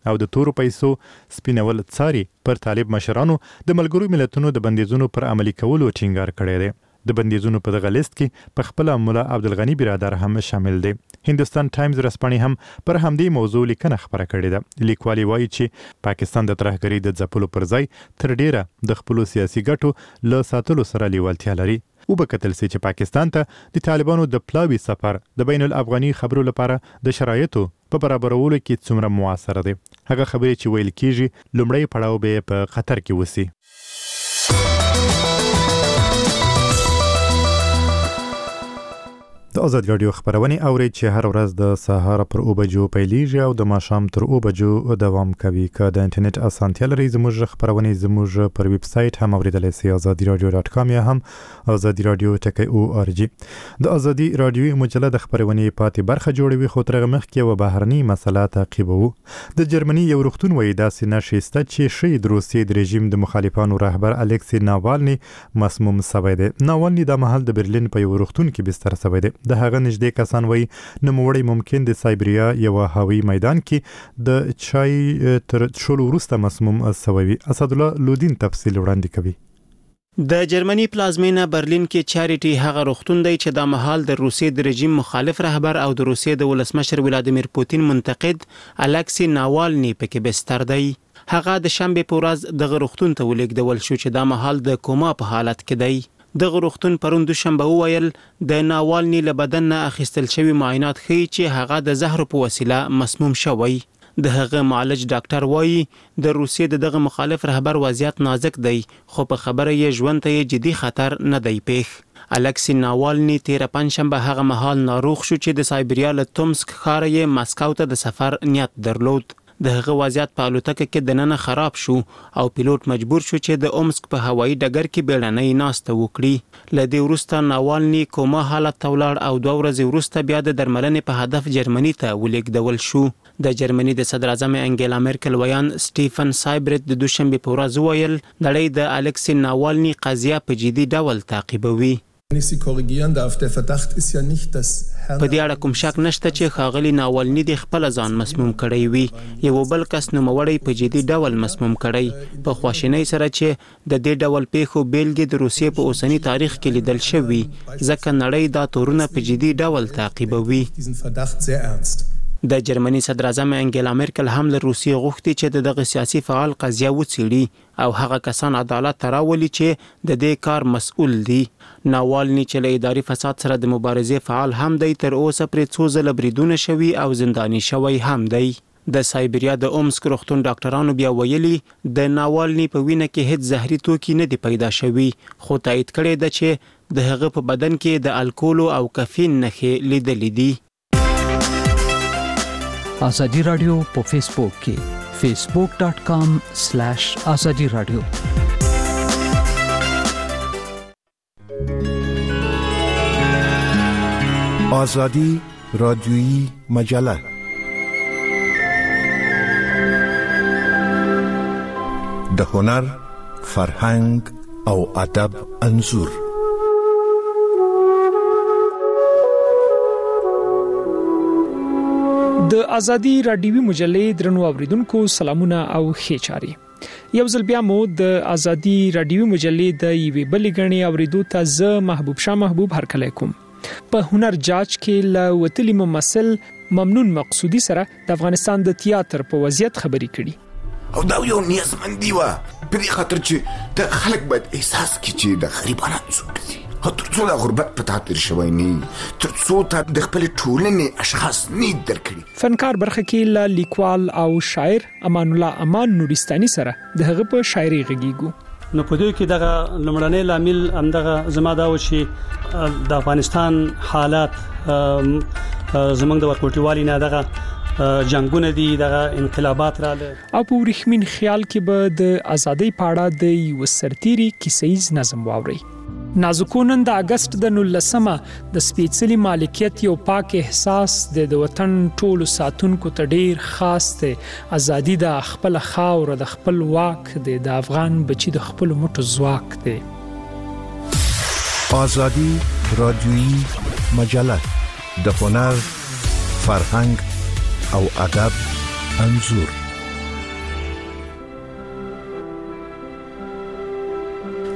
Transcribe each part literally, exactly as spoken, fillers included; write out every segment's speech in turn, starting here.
او د تورو پیسو سپینول څاري پر طالب مشرانو د ملګرو ملتونو د بندیزونو پر عملي کولو ټینګار کړی دی. د بندیزونو په دغه لیست کې په خپل مولا عبدالغنی برادر هم شامل دی. هندوستان ټایمز رسپانې هم پر همدې موضوع لیکنه خبره کړې ده. لیکوالي وایي چې پاکستان د ترهګرۍ د ځپلو پر ځای تر ډیره د خپلو سیاسي ګټو له ساتلو سره لیوالتیا لري. وبکتل سي چې پاکستان ته د طالبانو د پلاوي سفر د بین الافغاني خبرو لپاره د شرایطو په برابرولو کې څومره موثر دی. هغه خبرې چې ویل کیږي لومړی پړاو به په خطر کې وسی. د آزاد رادیو خبرونه اوري چې هر ورځ د سهار پر او بجو پیلیږي او د ماښام تر او بجو دوام کوي. که د انټرنیټ اسانتیا لري زموږ خبرونه زموږ پر ویب سټ هم اوریدلای شئ آزادی رادیو ډاټ کام یا هم آزادی رادیو ټکی او ار جی. د آزادی رادیو مجله د خبرونه پاتې برخه جوړوي خو ترغه مخکې و بهرني مسله تعقیبو. د جرمني یو روغتون وایي داسې نشسته چې شي د روسیې د رژیم د مخالفانو رهبر الکسی ناوالني مسموم شوی دی. ناوالني د محل د برلین په یو روغتون کې بستر شوی دی. د هغه نږدې کسان وایي نوموړی ممکن د سایبریا یو هوایي میدان کې د چای تر څښلو وروسته مسموم شوی وي. اسد الله لودین تفصیل وړاندې کوي. د جرمني پلازمینه برلین کې چاریټي هغه روغتون دی چې د مهال د روسیې د رژیم مخالف رهبر او د روسیې د ولسمشر ولادیمیر پوتین منتقد الکسی ناوالني پکې بستر دی. هغه د شنبه په ورځ د روغتون ته ولېږدول شو چې د مهال د کوما په حالت کې دی. د روغتون پروند شنبه وویل د ناوالني له بدن نه اخیستل شوی معاینات ښیي چې هغه د زهر په وسیله مسموم شوی. د هغه معالج ډاکټر وایي د روسیې د دغه مخالف رهبر وضعیت نازک دی خو په خبره یې ژوند ته جدي خطر نه دی پیښ. الکسی ناوالني تیر پنځشنبه هغه مهال ناروغ شو چې د سایبریا له تومسک ښار یې مسکو ته د سفر نیت درلود. د هغه وضعیت په الوتکه کې د ننه خراب شو او پیلوټ مجبور شو چې د اومسک په هوایي ډګر کې بیړنۍ ناسته وکړي. له دې وروسته ناوالني کوما حالت ته ولاړ او دوه ورځې وروسته بیا د درملنې په هدف جرمني ته ولېږدول شو. د جرمني د صدر اعظم انګیلا مرکل ویان سټیفن سایبرت د دوشنبه په ورځ وویل نړۍ د الکسی ناوالني قضیه په جدي ډول تعقیبوي. په دې اړه کوم شک نشته چې ښاغلي ناوالني د خپل ځان مسموم کړی وي. یو بل کس نوموړی په جدي ډول مسموم کړی په خواشینۍ سره چې د دې ډول پیښو بیلګې د روسیې په اوسني تاریخ کې لیدل شوي ځکه نړۍ دا تورونه په جدي ډول تعقیبوي. د جرمني صدر اعظم انګیلا مرکل هم له روسیې غوښتي چې دغه سیاسي فعال قضیه وڅېړي او هغه کسان عدالت ته راولي چې د دې کار مسؤل دي. ناوالني چې له اداري فساد سره د مبارزې فعال هم دی تر اوسه پرې څو ځله بریدونه شوي او زنداني شوی هم دی. د سایبریا د اومسک روغتون ډاکټرانو بیا ویلي د ناوالني په وینه کې هیڅ زهري توکي نه دي پیدا شوي خو تایید کړی ده چې د هغه په بدن کې د الکول او کافین نښې لیدلې دي. آزادی رادیو په فیسبوک کې فیسبوک ډاٹ کام سلیش آزادی رادیو. آزادی رادیویی مجله د هنر، فرهنګ او ادب انځور. د آزادی رادیوي مجلې درنو اوریدونکو سلامونه او ښه چاري. یو ځل بیا مو د آزادی رادیوي مجلې د یوې بلې غړي اوریدو ته زه محبوب شاه محبوب هرکلی کوم. په هنر جاج کې له وتلی ممثل ممنون مقصودی سره د افغانستان د تیاتر په وضعیت خبرې کړي. او دا یو نیازمندي وه په دې خاطر چې د خلک باید احساس کړي چې د غریبانو څوک دي تر څو د غربت په تاثیر شوی نه تر څو ته د خپل ټولنې اشخاص نه درکړي. فنکار برخه کې له لیکوال او شاعر امان الله امان نورستاني سره د هغه په شاعري غږیږو. نو په دې کې دغه لمړنۍ لامل همدغه زما دا و چې د افغانستان حالات زمونږ د ورکوټیوالي نه دغه جنگونه دي دغه انقلابات رااله او په ورخمین خیال کې به د ازادۍ پاړه د یو سرتيري کیسیز نظم واوري. نازکونن د اگست د نولسمه د سپیڅلي مالکیت یو پاک احساس د وطن ټولو ساتونکو ته ډیر خاص دی. ازادي د خپل خاور د خپل واک دی د افغان بچی د خپل مټو ځواک دی. آزادی رادیویی مجله د هنر، فرهنګ او ادب انځور.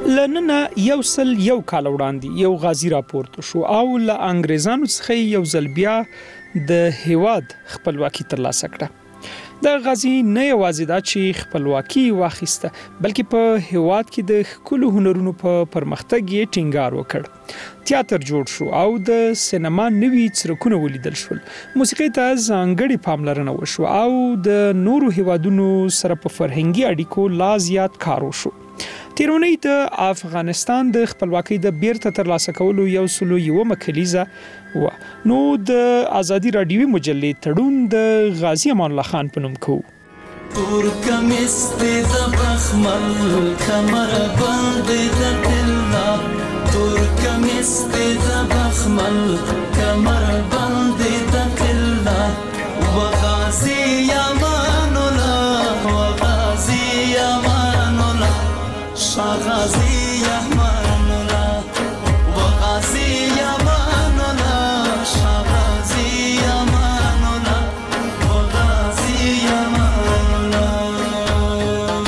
لننه یو سل یو کال وړاندې یو غازی راپورته شو او له انګریزانو څخه یو ځل بیا د هیواد خپلواکي ترلاسه کړه. د غازی نه یوازې دا چې خپلواکي واخیسته بلکې په هیواد کې د ښکلو هنرونو په پرمختګ یې ټینګار وکړ. تیاتر جوړ شو او د سینما نوي څرکونه ولیدل شول. موسیقي ته ځانګړې پاملرنه وشو او د نورو هیوادونو سره په فرهنګي اړیکو لا زیات کار وشو. تیرونی د افغانستان د خپلواکۍ د بیرته ترلاسه کولو یو سلو یو مکلیزه و. نو د ازادي رادیوي مجلې تړون د غازی امان الله خان په نوم کوو. ترکمس د بخمل کمر بند د تلنا ترکمس د بخمل کمر بند د تلنا وغازی امان الله وغازی امان الله شغازی امان الله وغازی امان الله شغازی امان الله وغازی امان الله.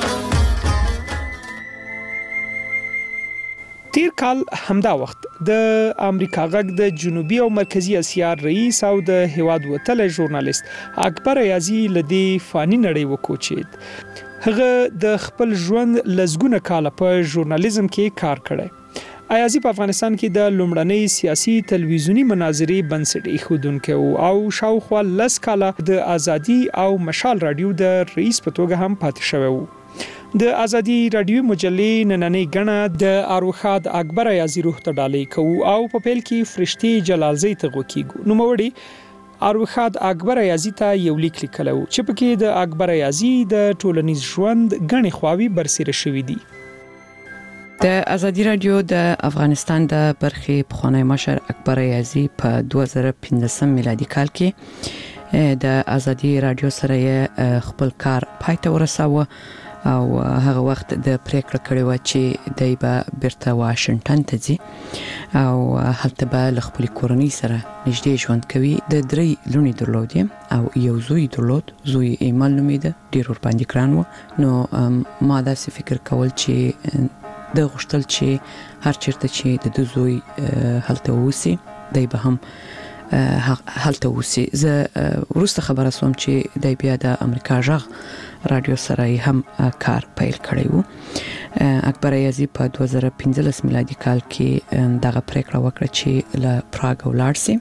تیر کال همدا وخت د امریکا غږ د جنوبي او مرکزی اسیا رئیس او د هیواد وتل ژورنالیست اکبر ایازی لدی فانی نړۍ وکوچید. هغه د خپل ژوند لزګونه کال په ژورنالیزم کې کار کړی. ایازی په افغانستان کې د لومړنۍ سیاسي تلویزیونی مناظرې بنسټ ایښودونکی او شاوخوا لس کاله د ازادي او مشال رادیو د رئیس په توګه هم پاتې شوی و. د ازادي رادیوي مجلې نننۍ غڼه د اروخاد اکبر ایازی روح ته ډالۍ کوو او په پیل کې فرشتي جلالزی ته غوکیږو. نوموړي اروخاد اکبر ایازی ته یو لیک لیکلو چې پکې د اکبر ایازی د ټولنیز ژوند غني خواوي برسېره شوې دي. د ازادي رادیو د افغانستان د برخې پخوانی مشر اکبر ایازی په دوه زره پنځه میلادي کال کې د ازادي رادیو سره خپل کار پای ته ورساوه او هغه وخت د پریکړه کړې و چې دای به بیرته واشنگټن ته ځي او هلته به له خپل کورنۍ سره نږدې ژوند کوي. د درې لونی درلودې او یو زوی درلود. زوی ایمل نومیده، ډیر ور باندې ګران و. نو ما داسې فکر کول چې د غوښتل چې هر چیرته چې د دو زوی هلته ووسی دای به هم هلته ووسی. زه وروسته خبره سوم چې دای بیا د امریکا غږ رادیو سره هم کار پیل کړی وو. اکبر ایازی په دوه زره پنځلس میلادي کال کې دغه پریکړه وکړه چې له پراګ ولاړ شي.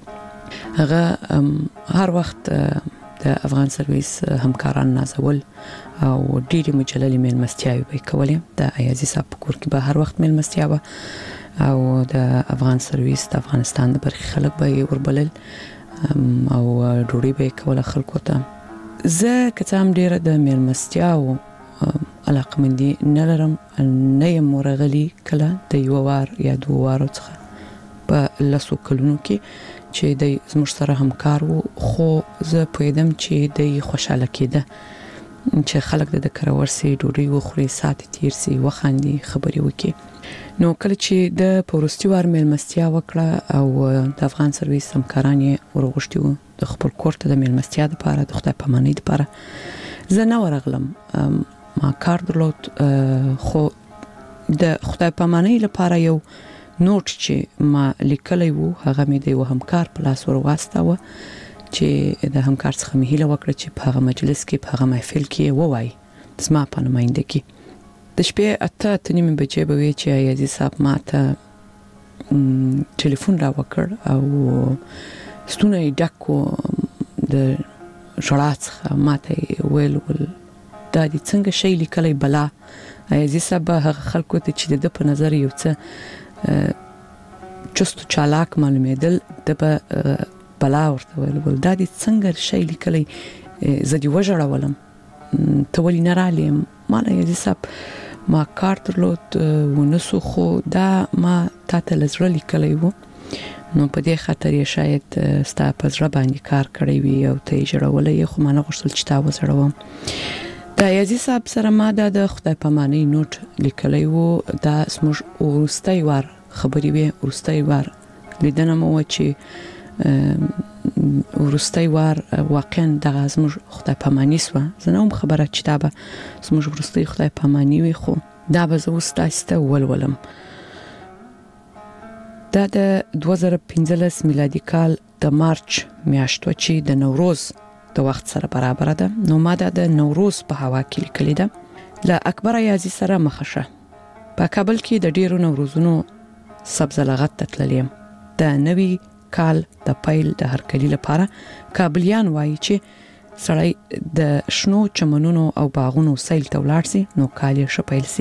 هغه هر وخت د افغان سرویس همکاران نازول او ډېری مجللې میلمستیاوې به کولې. د ایازی صاحب په کور کې به هر وخت میلمستیا وه او د افغان سرویس د افغانستان د برخې خلک به یې وربلل او ډوډۍ به یې کوله خلکو ته. زه که څه هم ډېره د میلمستیاو علاقمندي نه لرم، نه یم ورغلي کله د یوه وار یا دوه وارو څخه په لسو کلونو کې چې دی زموږ سره همکار و. خو زه پوهېدم چې دی خوشحاله کېده چې خلک د کره ورسي، ډوډۍ وخوري، ساعت تیر سي، وخاندي، خبرې وکړي. نو کله چې د په وروستي وار میلمستیا وکړه او د افغان سرویس همکاران یې ورغوښتي وو د خپل کور ته د میلمستیا دپاره، د خدای پامانۍ دپاره، زه نه ورغلم. ما کار درلود، خو د خدای پامانۍ لپاره یو نوټ چې ما لیکلی وو هغه مې د یو همکار په لاس ور واستاوه چې د همکار څخه مې هیله وکړه چې په هغه مجلس کې، په هغه محفل کې ووایي زما په نماینده کې. د شپې اته اته نیمې بجې به وې چې ایازي صاحب ما ته ټلیفون را وکړ او ستونه یې ډک و د ژړا څخه. ما ته یې ویل ول دا دې څنګه شی لیکلی بلا. ایازي صاحب هغه خلکو ته چې د ده په نظر یو څه چست و چالاک معلومېدل، د به بلا ورته ویل ول دا دې څنګه شی لیکلی، زه دې وژړولم، ته ولې نه رالې؟ ما له ایازي صاحب ما کار درلود ونسو، خو دا ما تا ته له زړه لیکلی و، نو په دې خاطر یې شاید ستا په زړه باندې کار کړی وي او ته یې ژړولی، خو ما نه غوښتل چې تا وزړوم. د ایازي صاحب سره ما دا د خدای پامانۍ نوټ لیکلی و. دا زموږ وروستی وار خبرې وې، وروستی وار لیدنه مو وه چې وروستی وار واقعا دغه زموږ خدای پاماني سوه. زه نه وم خبره چې دا به زموږ وروستی خدای پاماني وي، خو دا به زه اوس تاسو ته ولولم. دا د دوه زره پنځلس میلادي کال د مارچ میاشت و چې د نوروز د وخت سره برابر ده. نو ما دا د نوروز په هوا کې لیکلې ده. له اکبر ایازي سره مخه شه. په کابل کې د ډیرو نوروزونو سبز لغت ته تللی یم. د نوي کال د پیل د هرکلي لپاره کابلیان وایي چې سړی د شنو چمنونو او باغونو سیل ته ولاړ سي نو کال یې ښه پیل سي.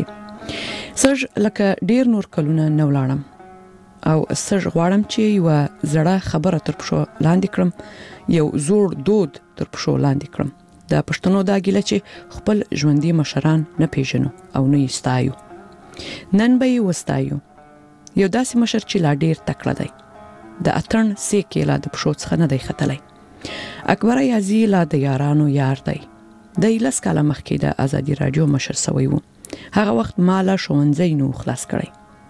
سږ لکه ډیر نور کلونه نه ولاړم او سږ غواړم چې یوه زړه خبره تر پښو لاندې کړم، یو زوړ دود تر پښو لاندې کړم. د پښتنو دا ګیله چې خپل ژوندي مشران نه پیژنو او نه یې ستایو. نن به یې وستایو. یو داسې مشر چې لا ډیر تکړه دی، د اتڼ سیک یې لا د پښو څخه نه دی ختلی. اکبر ایازي لا د یارانو یار دی. دی لس کاله مخکې د ازادي راډیو مشر سوی و. هغه وخت ما لا ښوونځی نو خلاص کړی.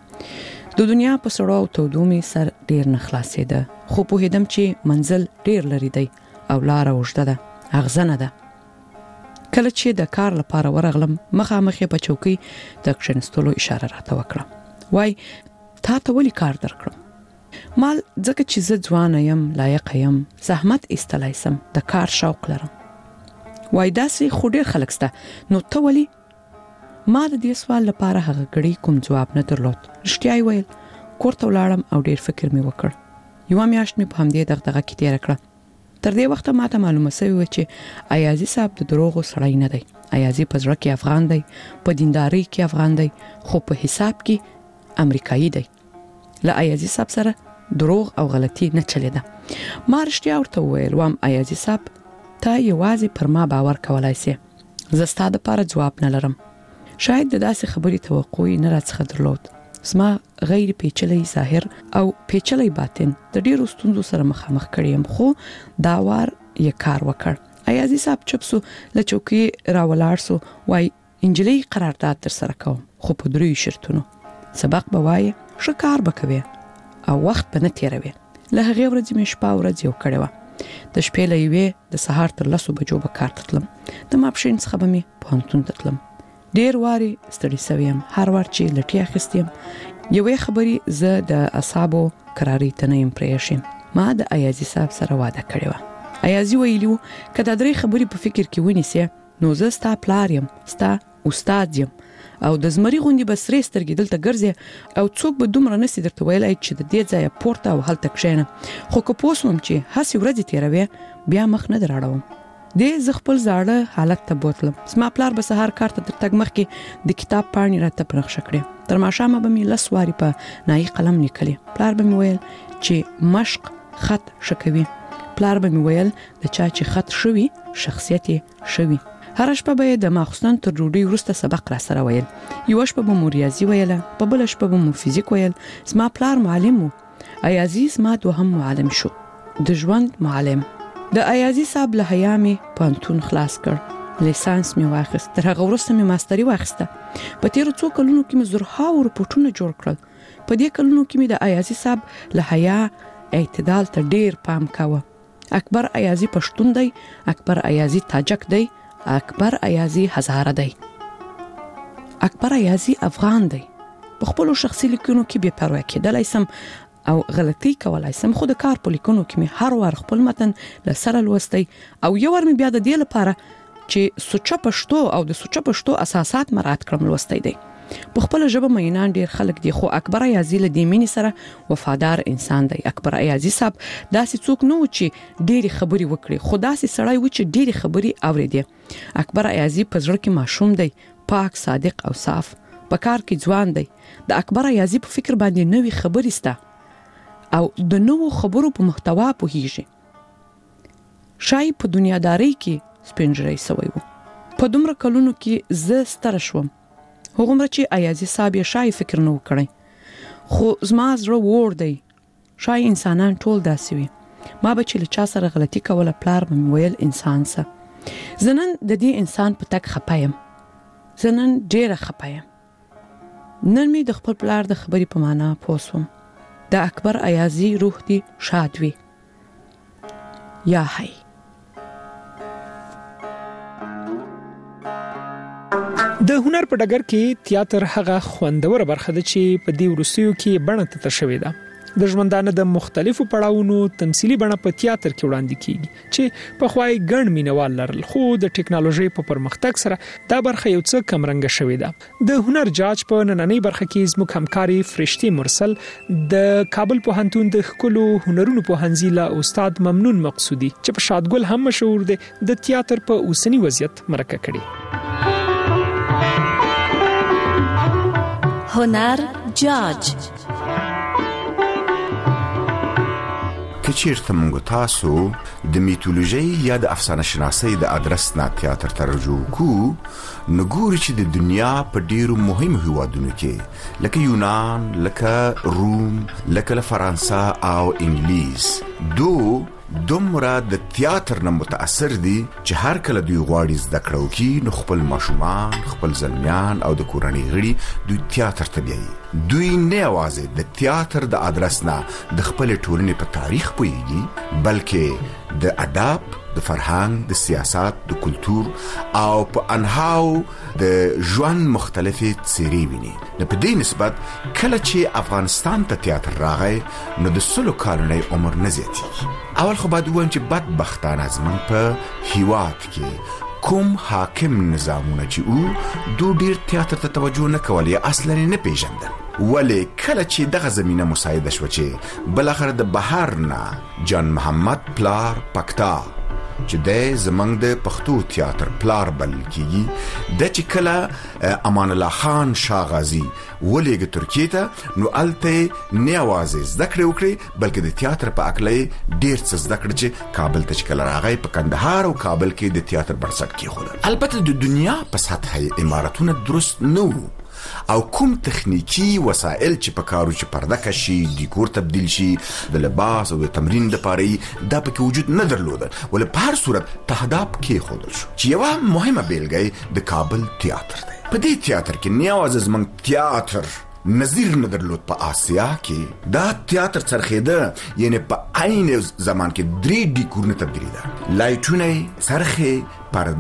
د دنیا په سړو او تودو مې سر ډیر نه خلاصېده، خو پوهېدم چې منزل ډیر لرې دی او لاره اوږده ده، اغزنه ده. کله چې د کار لپاره ورغلم مخامخ یې په چوکۍ د کښېنستلو اشاره راته وکړه. وای تا ته ولې کار درکړم؟ مال ځکه چې زه ځوانه یم، لایقه یم، زحمت ایستلی سم، د کار شوق لرم. وای داسې خو ډیر خلک سته، نو ته ولې؟ ما د دې سوال لپاره هغه غړي کوم جواب نه درلود. رښتیا یې ویل. کور ته ولاړم او ډیر فکر مې وکړ. یوه میاشت مې په همدې دغدغه کې تېره کړه. تر دې وخته ماته معلومه سوې وه چې ایازي صاحب د دروغو سړی نه دی. ایازي په زړه کې افغان دی، په دیندارۍ کې افغان دی، خو په حساب کې امریکایي دی. له ایازي صاحب سره دروغ او غلطي نه چلیده. ما رښتیا ورته وویل وام ایازي صاحب ته یوازې پر ما باور کولای سې. زه ستا دپاره ځواب نه لرم. شاید د داسې خبرې توقع یې نه راڅخه درلود. زما غیر پیچلی ظاهر او پیچلی باطن د ډیرو ستونزو سره مخامخ کړی یم، خو دا وار یې کار وکړ. ایازي صاحب چپ سو، له چوکۍ راولاړ سو. وای انجلۍ قرارداد در سره کوم، خو په دریو شرطونو. سبق به وایې، ښه کار به کوې او وخت به نه تېروې. له هغې ورځې مې شپه ورځ یو کړې وه. د شپې له یوې د سهار تر لسو بجو به کار ته تلم. د ماپښین څخه به مې پوهنتون ته تلم. ډیر واري ستړی سوی یم. هر وار چې لټي اخیستې یم یوې خبرې زه د اعصابو قراري ته نه یم پرېښیم. ما د ایازي صاحب سره واده کړې وه. ایازي ویلي و که دا درې خبرې په فکر کې ونیسې نو زه ستا پلار یم، ستا استاد یم او د زمري غوندې به سرې سترګې دلته ګرځې او څوک به دومره نسي درته ویلی چې د دې ځایه پورته او هلته کښېنه. خو که پوه سوم چې هسې ورځې تېروې بیا مخ نه در اړوم. دې زه خپل زاړه حالت ته بوتلم. زما پلار به سهار کار ته تر تګ مخکې د کتاب پاڼې راته په نقشه کړې. تر ماښامه به مې لس وارې په نایي قلم لیکلې. پلار به مې ویل چې مشق خط ښه کوي. پلار به مې ویل د چا چې خط ښه وي شخصیت یې ښه وي. هره شپه به یې د ماخوستن تر ډوډۍ وروسته سبق را سره ویل. یوه شپه به مو ریاضي ویله، په بله شپه به مو فزیک ویل. زما پلار معلم و. ایازي زما دوهم معلم شو، د ژوند معلم. د ایازي صاحب له حیا مې پوهنتون خلاص کړ. لیسانس مې واخیست. تر هغه وروسته مې ماستري واخیسته. په تېرو څو کلونو کې مې زرهاو رپوټونه جوړ کړل. په دې کلونو کې مې د ایازي صاحب له حیا اعتدال ته ډیر پام کاوه. اکبر ایازي پښتون دی، اکبر ایازي تاجک دی، اکبر ایازي هزاره دی، اکبر ایازي افغان دی. په خپلو شخصي لیکنو کې بې پروا کېدلی سم او غلطي کولای سم، خو د کار په لیکنو کې مې هر وار خپل متن له سره لوستی او یو وار مې بیا د دې لپاره چې سوچه پښتو او د سوچه پښتو اساسات مراعات کړم لوستی دی. په خپل ژبه مینان ډیر خلک دي، خو اکبر ایازي له دې مینې سره وفادار انسان دی. اکبر ایازي صاحب داسې څوک نه و چې ډېرې خبرې وکړي، خو داسې سړی و چې ډېرې خبرې اورېدې. اکبر ایازي په زړه کې ماشوم دی، پاک، صادق او صاف. په کار کې ځوان دی. د اکبر ایازي په فکر باندې نوې خبرې سته او د نوو خبرو په محتوا پوهیږي. شای په دنیادارۍ کې سپینږیری سوی و. په دومره کلونو کې زه ستره شوم، هغومره چې ایازي صاحب یې شای فکر نه و کړی. خو زما زړه وړ دی. شای انسانان ټول داسې وي. ما به چې له چا سره غلطي کوله پلار به مې ویل انسان سه. زه نن د دې انسان په تګ خپه یم. زه نن ډېره خپه یم. نن مې د خپل پلار د خبرې په معنا پوه سوم. د اکبر ایازي روح دی شاد وي. یا حی. د هنر په ډګر کې تیاتر هغه خوندور برخه ده چې په دې وروستیو کې بڼه تتر شوې ده. د ژوندانه د مختلفو پړاوونو تمثيلي بڼه په تیاتر کې وړاندې کیږي چې په خوای ګڼ مینوال لرل، خو د ټکنالوژي په پرمختګ سره دا برخه یو څه کمرنګ شوې ده. د هنر جاج په نننۍ برخه کې زموږ همکاري فرشتي مرسل د کابل پوهنتون د ښکلو هنرونو پوهنځي له استاد ممنون مقصودي چې په شادګل هم مشهور دی د تیاتر په اوسنی وضعیت مرکه کړي. هنر جاج که چیرته موږ تاسو د میتولوژي یا د افسانه شناسۍ د ادرس نه تیاتر ته رجوع کو، نو ګوري چې د دنیا په ډیرو مهمو هیوادونو کې لکه یونان، لکه روم، لکه فرانسه او انګلیس دو دومره د تیاتر نه متاثر دي چې هر کله دوی غواړي زده کړو کې نو خپل ماشومان، خپل زلمیان او د کورنۍ غړي دوی تیاتر ته بیایي. دوی نه یوازې د تیاتر د ادرس نه د خپل ټولنې په تاریخ پوهیږي، بلکې د ادب، د فرهنګ، د سیاست، د کلتور او په انهاو د ژوند مختلفې څیرې ویني. نو په دې نسبت کله چې افغانستان ته تیاتر راغی نو د سلو کالونی عمر نه زیاتېږي. اول خو باید ووایم چې بدبختانه زموږ په هیواد کې کوم حاکم نظامونه چې او دو ډیر تیاتر ته توجه نه کول یا اصلا نه پیژندل، ولې کله چې دغه زمينه مساعده شو چې بلاخره د بهر نه جان محمد پلار پکتا چې د زمنګ د پښتو تیاتر پلار بل کیږي د چې کله امان الله خان شاه غازی ولېګ ترکیه ته نو الته نیوازه ذکر وکړي، بلکې د تیاتر په اکلې ډیر څه ذکر چې کابل ته چې کله راغی په کندهار او کابل کې د تیاتر بنسټ کېښود. البته د دنیا په سطح اماراتونه درست نه او کوم تخنیکی وسایل چې په کارو چې پرده کشي، ډیکور تبدیل شي، د لباس او د تمرین لپاره دا پکې وجود نه درلود، ولې په هر صورت تهداب کې خودل شو چې یو مهمه بیلګه د کابل تیاتر دی. په دې تیاتر کې نیاز زمنګ تیاتر نظیر نه درلود په آسیا کې. دا تیاتر څرخېده، یعنی په عین زمان کې درې ډیکورونه تبدیلی ده، لایټونه، څرخې،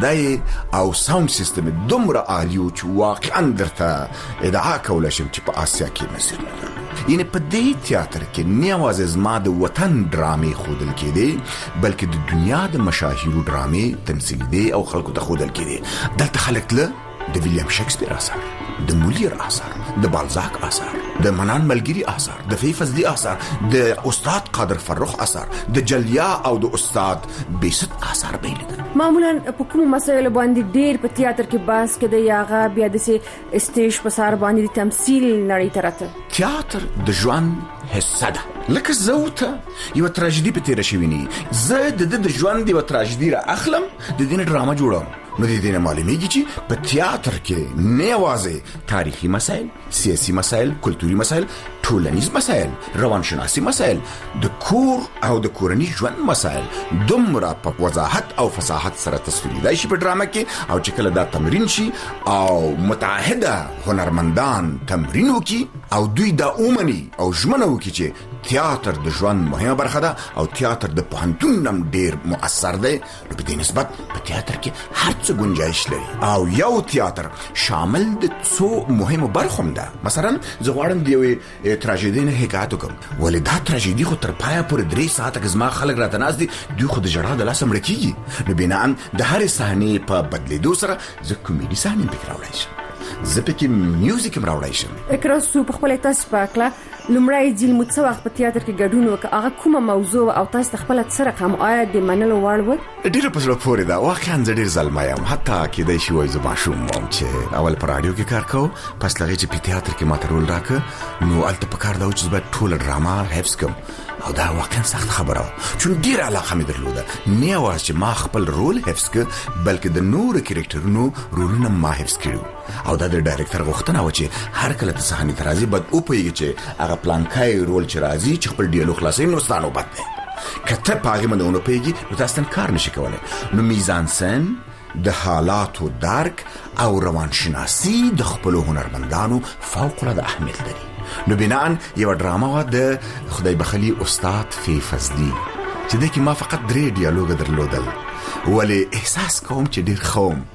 پرده او ساوند سیستم دومره عالیو چې واقعا درته ادعا کولی شم چې په آسیا کې نظیر نه درلود. یعنی په دې تیاتر کې نه یوازې زما د وطن ډرامې ښودل کېدې، بلکې د دنیا د مشاهیرو ډرامې تمثیل دي او خلکو ته ښودل کېدې. دلته خلک له د ویلیام شکسپیر اثر، د مولیر اثر، د بالزاک اثر، د منان ملګری اثر، د فی فضلی اثر، د استاد قادر فرخ اثر، د جلیا او د استاد بیست اثر بیلیدل. معمولا په کوم مسایلو باندې ډیر په تیاتر کې باس کده یاغه بیا د سي سټیج په سار باندې د تمثيل نړۍ ترته. تیاتر د ژوند حصہ ده، لکه زوته یو تراژیدي په تیر شویني، زه د د ژوند یو تراژیدي را اخلم، د دې ډرامه جوړم. نو د دې معلومیږي چې په تیاتر کې نه یوازې تاریخي مسایل، سیاسي مسایل، کلتوري مسایل، ټولنیز مسایل، روانشناسي مسایل، د کور او د کورنۍ ژوند مسایل دومره په وضاحت او فصاحت سره تصویرېدای شي په ډرامه کې، او چې کله دا تمرین شي او متعهده هنرمندان تمرین وکړي او دوی دا اومني او ژمنه وکړي چې تیاتر د ژوند مهمه برخه ده او تیاتر د پوهنتون نم ډیر مؤثر دی، نو په دې نسبت په تیاتر کې هر څه گنجائش لري او یو تیاتر شامل د څو مهمو برخو ده. مثلا زه غواړم د یوې تراژیدي نه حکایت وکړم، ولې دا تراژیدي خو تر پایه پورې درې ساعته کې زما خلک راته ناست دي، دوی خو د ژړا د لاسه مړه کېږي. نو بناً د هرې صحنې په بدلېدو سره زه کومیډي صحنې پکې راوړی شم، زه پکې میوزیک هم راوړی شم. اقرا سو په خپل تاسو پاکله لمړی جیل مو څه وخت په تیاتر کې ګډون وکړ، هغه کومه موضوع او تاسو خپل څه رقم آیا د منلو وړ و؟ ډیره په زړه پورې ده، واقعا زه ډیر زلمی یم، حتی کېدای شي وایي زه ماشوم وم چې اول په راډیو کې کار کوم، پس له هغې چې په تیاتر کې ماته رول راکړه نو هلته په کار دا و چې زه باید ټوله ډرامه حفظ کړم، او دا واقعا سخت خبره وه چون ډیره علاقه مې درلوده. نه یوازې چې ما خپل رول حفظ کړ، بلکې د نورو کرکټرونو رولونه ما حفظ کړي، او دا د ډایرکټر غوښتنه وه چې هر کله ته صحنې ته راځي باید وپوهېږي چې هغه پلانکی رول چې راځي چې خپل ډیالوګ خلاصوي نو ستا نوبت دی. که ته په هغې باندې ونه پوهېږي نو تاسو کار نشي کولی. نو میزان سن، د حالاتو درک او روانشناسي د خپلو هنرمندانو فوق العاده اهمیت لري. نو بناً یو ډرامه وه د خدای بخلي استاد فی فضلی چې دې کې ما فقط درې ډیالوګ درلودل، ولې احساس کوم چې ډیر خوم،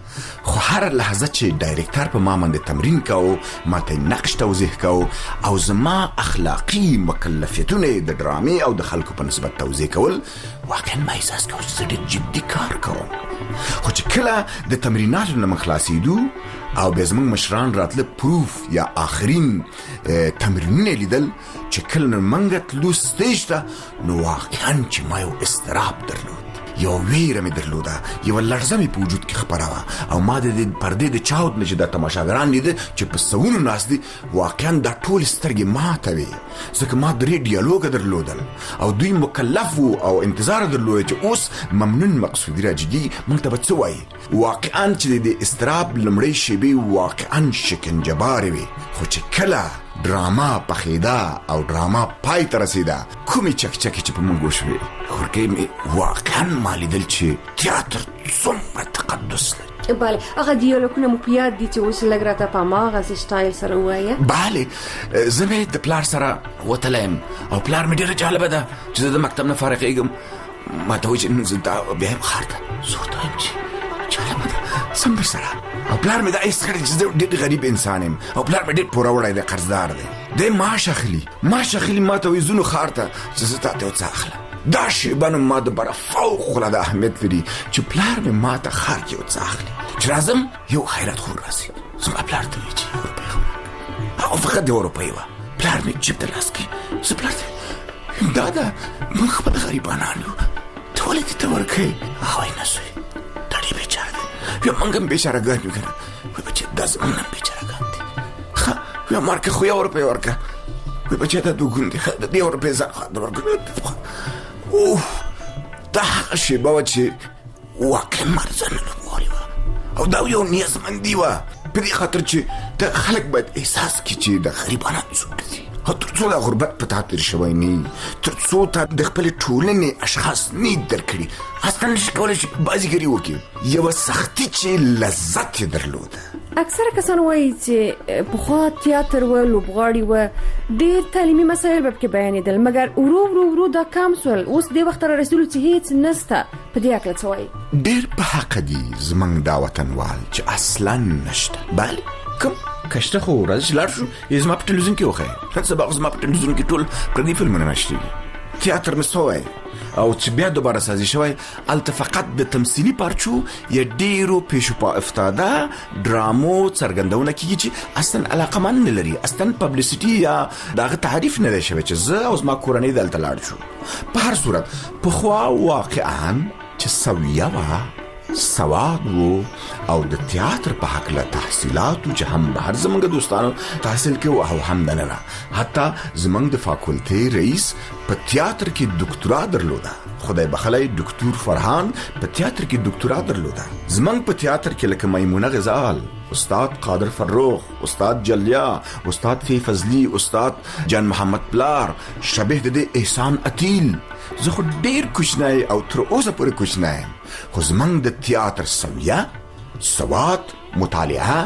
خو هر لحظه چې ډایرکټر په ما باندې تمرین کاو، ماته نقش توضیح کاو او زما اخلاقی مکلفیتونه د ډرامې او د خلکو په نسبت توضیح کول، واقعا ما احساس کاوه چې زه ډېر جدي کار کوم. خو چې کله د تمریناتو نه من خلاصېدو او بیا زموږ مشران راتله پروف یا آخرین تمرینونه لیدل، چې کله نه موږ تلو سټیج ته، نو واقعا چې ما یو اضطراب درلود، یو ویره مې درلوده، یو لړزه مې په وجود کې خپره وه، او ما د پردې د چاود نه چې دا تماشاګران لیده چې په سوونو ناست دي، واقعا دا ټول سترګې ماته وې، ځکه ما درې ډیالوګه درلودل او دوی مکلف وو او انتظار درلوده چې اوس ممنون مقصودي راجدي موږ ته به څه وایي. واقعا چې د اضطراب لومړۍ شېبې واقعا شکنجهبارې وې، خو چې کله ډراما پخېده او ډراما پای ته رسېده، کومې چکچکې چې په موږ وشوې، خورکۍ مې واقعا ما لیدل چې تیاتر څومره تقدس لري. بله، هغه دیالوګونه مو په یاد دي چې اوس لږ راته په هماغسې سټایل سره ووایه؟ بله، زه مې د پلار سره وتلی یم او پلار مې ډېره جالبه ده چې زه د مکتب نه فارغېږم، ما ته وایي چې نن زه دا بیا یم ښار ته، زه ورته وایم چې جالبه ده څنګه سره، او پلار مې دا ایست کړی چې زه ډېر غریب انسان یم او پلار مې ډېر پوروړی دی، قرضدار دی، دی معاش اخلي معاش اخلي ما ته وایي ځو نو ښار ته چې زه تا ته یو څه اخلم. دا شیبه نو ما دپاره فوق العاده اهمیت لري چې پلار مې ما ته ښار کې یو څه اخلي، چې راځم یو خیرات خور راسي، زما پلار ته وایي چې یو روپۍ خو راکړه، او فقط یو روپۍ وه، پلار مې جیب ته لاس کړي، زه پلار ته وایم دا ده موږ خپل غریبانان یو، ته ولې دې ته ورکوې؟ هغه وایي نه زوی دا ډېر بېچاره دی، بیا موږ هم بېچارهګان یو که نه، وایي بچې دا زموږ هم بېچارهګان دي، ښه بیا ما ورکړه خو یو روپۍ ورکړه، وایي بچې دا دوه ګوندې ښه د یو روپۍ ځان خواته ورکړه. اوه دا هغه شېبه وه چې واقعا ما د ځان نه لوبغالي وه او دا یو نیازمندي وه، په دې خاطر چې د خلک باید احساس کړي چې د غریبانان څوک دي، او تر څو د غربت په تا تېر شوی نه، تر څو تا د خپلې ټولنې اشخاص نه درکړي، اصلا نشي کولی چې بازیګري وکړي، یوه سختي چې لذت یې درلوده. اکثره کسان وایي چې پخوا تیاتر و، لوبغاړي و، ډېر تعلیمي مسایل به پکې بیانېدل، مګر ورو ورو ورو دا کم سول، اوس دې وخت را رسېدلو چې هېڅ نسته، په دې هکله څه وایي؟ ډېر په حقه دي زموږ دا وطنوال چې اصلا نشته. بله کوم کشته خو راځي چې لاړ شو یې زما په ټلویزیون کې وښیه، نن سبا خو زما په ټلویزیون کې ټول پردي فلمونه نشتېږي، تیاتر مې سوی او چې بیا دوباره سازي شوی، هلته فقط د تمثیلي پارچو یا ډېرو پیشو پا افتاده ډرامو څرګندونه کېږي چې اصلا علاقمند نه لري، اصلا پبلیسټي یا د هغه تعریف نه دی شوی چې زه او زما کورنۍ دلته لاړ شو. په هر صورت پخوا واقعا چې سویه وه، سواد وو او د تیاتر په هکله تحصیلاتو چې هم بهر زمونږ دوستانو تحصیل کوي او هم دننه، حتی زمونږ د فاکولټې رئیس په تیاتر کې دکتورا درلوده، خدای بخلی دکتور فرحان په تیاتر کې دکتورا درلوده. زمونږ په تیاتر کې لکه میمونه غزال، استاد قادر فرخ، استاد جلیا، استاد فی فضلی، استاد جان محمد پلار، شبیه د دې احسان عتیل، زه خو ډېر کوچنی او تر اوسه پورې کوچنی یم، خو زمونږ د تیاتر سویه، سواد، مطالعه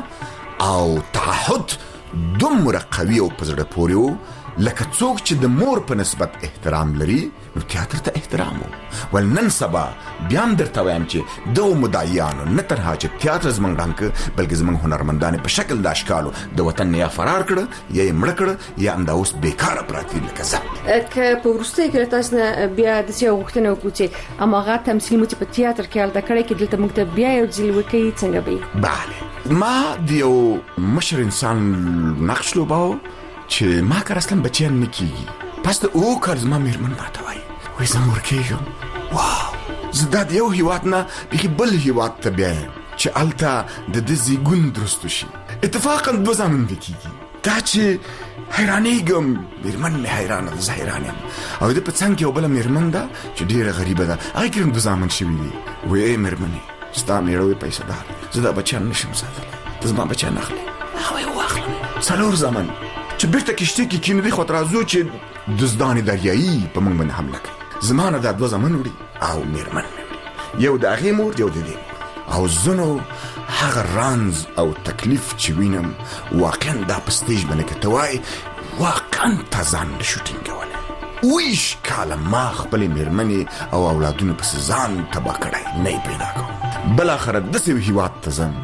او تعهد دومره قوي او په زړه پورې وو، لکه څوک چې د مور په نسبت احترام لري نو تیاتر ته احترام وو. ول نن سبا بیا هم درته وایم چې دغو مدعیانو نه تنها چې تیاتر زموږ ړنګ کړه، بلکې زموږ هنرمندان په شکل د اشکالو د وطن نه یا فرار کړه یا یې مړه کړه یا همدا اوس بیکاره پراته دي لکه زه. که په وروستیو کې له تاسو نه بیا داسې یوه غوښتنه وکړو چې هماغه تمثیل مو چې په تیاتر کې هلته کړی کې دلته موږ ته بیا یو ځل وکړي، څنګه به وي؟ بله، ما د یو مشر انسان نقش لوباو چې ما کار اصلا بچیان نه کېږي، پس د اوه کال زما مېرمن ماته وایي وایي زه مور کېږم، واو زه دا د یو هېواد نه بیخي بل هېواد ته بیا یم چې هلته د ده زیږون درستو شي. اتفاقا دوه زامن به کېږي، دا چې حیرانېږم، مېرمن مې حیرانه ده، زه حیران یم، او د په څنګ کې یو بله مېرمن ده چې ډېره غریبه ده، هغې کې هم دوه زامن شوي دي. وایي ای مېرمنې ستا مېړه وایي پیسه دار، زه دا بچیان نشم ساتلی، ته زما بچیان اخلې؟ هغه وایي واخلم. څلور زامن چې بیرته کشتۍ کې کینو دی، خواته راځو چې دزدان دریایي په موږ باندې حمله کوي. زما نه دا دوه زامن وړي او مېرمن مې وړي، یو د هغې مور یو د دې مور، او زه نو هغه رانز او تکلیف چې وینم واقعا دا په سټیج باندې که ته وایې واقعا تا ځان نه شو ټینګولی. ویش کاله ما خپلې مېرمنې او اولادونو پسې ځان تباه کړی نه یې پیدا کوم. بالاخره داسې هېواد ته ځم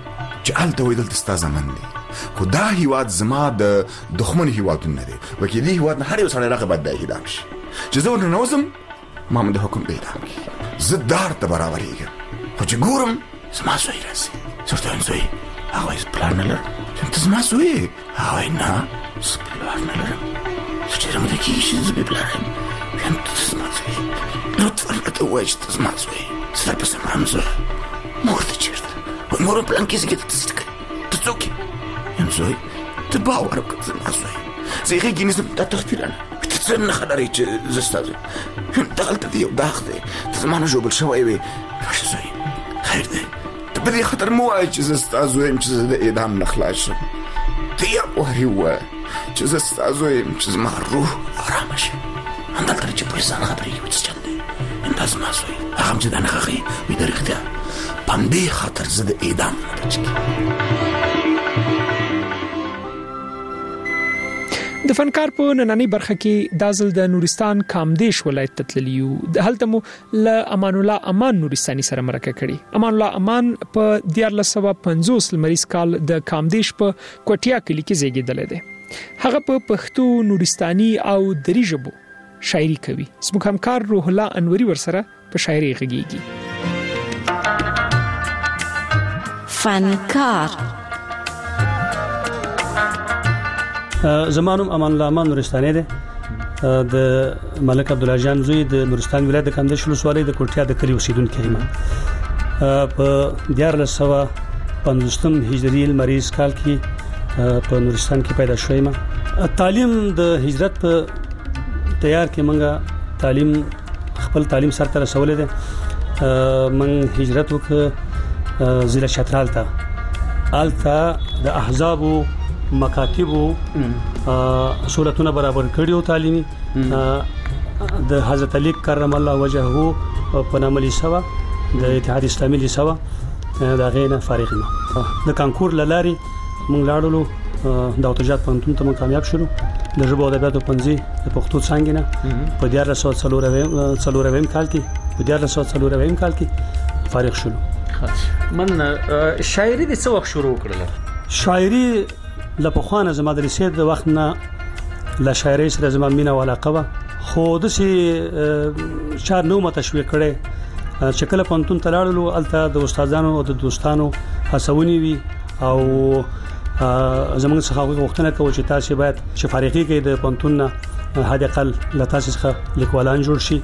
چې الته وې دلته ستا زمن دی خو دا هیواد زما د دښمن هیوادونه دی وکې دې هیواد نه هر یو سړی راغی باید د اعدام شي چې زه ورنه نوځم ما مې د حکم د اعدام کړي زه دار ته برابرېږم خو چې ګورم زما زوی راځي زه ورته وایم زوی هغه وایي زه پلار نه لرم ته زما زوی یې هغه وایي نه زه پلار نه لرم زه ډېره موده کېږي چې زه بې پلاره یم وایم ته زما زوی یې لطفا راته ووایه چې ته زما زوی یې زه درپسې مرم زه مور ته چېرته وایي مور مې پلان کې زه ته څه کوي ته څوک یې یم زوی ته باور وکړه زما زوی زه یې غېږې نیسم دا تښتېدله ته څه نښه لرې چې زه ستا زوی دغلته دی یو داغ دی ته زما نه ژوبل شوی وې راشه زوی خیر دی ته په دې خطر مه وایه چې زه ستا زوی یم چې زه د اعدام نه خلاص شم ته یې وهرې ووایه چې زه ستا زوی یم چې زما روح ارامه شي همدلته چې پولیسان خبرېږي وایي څه چل دی دا زما زوی هغه هم چې دا نښه ښیي وایي د رښتیا په همدې خاطر زه د اعدام نه بچ کېږم. د فنکار په نننۍ برخه کې د ځل د نورستان کامدیش ولایت ته تللی یو د هلته مو له امان الله امان نورستاني سره مرکه کړي. امان الله امان په دیارلس سوه پنځوس لمریز کال د کامدیش په کوټیا کلي کې زیږیدلی دی. هغه په پښتو نورستاني او دري ژبو شاعري کوي. زموږ همکار روح الله انوري ورسره په شاعري غږیږي. فنکار زمانم امان الله امان نورستاني دی د ملک عبدالله جان زوی د نورستان ولایت د کامدیش ولسوالۍ د کوټیا د کلي اوسیدونکی یم. په دیارلس سوه پنځوسم هجري لمریز کال کې په نورستان کې پیدا شوم. تعلیم د هجرت په تیار کې منګه تعلیم خپل تعلیم سره رسولې ده. من هجرت وکړ ضلع چترال ته الته د احزاب مکاتب سہولتونه برابر کړیو تعلیمي د حضرت علی کرم الله وجهه په نامه لیسوا د اتحاد اسلامي لیسوا دا غینه فارغ نه د کانکور لاري مونږ لاړو د اوتجات پنتون ته مونږ کامیاب شولو د ژبو او ادبیاتو پنځه د پښتو څنګه نه په دیارلس سوه څلور څلورویم کال کې په دیارلس سوه څلورویم کال کې فارغ شولو. من شاعري د څه وخت شروع کړل؟ شاعري لپخوانه زما د رسید د وخت نه ل شاعري سره زما مینا علاقه و خو د سي چار نو متشوي کړي چې کله پنتون تلاړلو الته د استادانو او د دوستانو هڅونی وي او زموږ څخه غوښتنه کوي چې تاسو باید چې فارغي کې د پنتون نه هدا قل ل تاسو څخه لیکوالان جوړ شي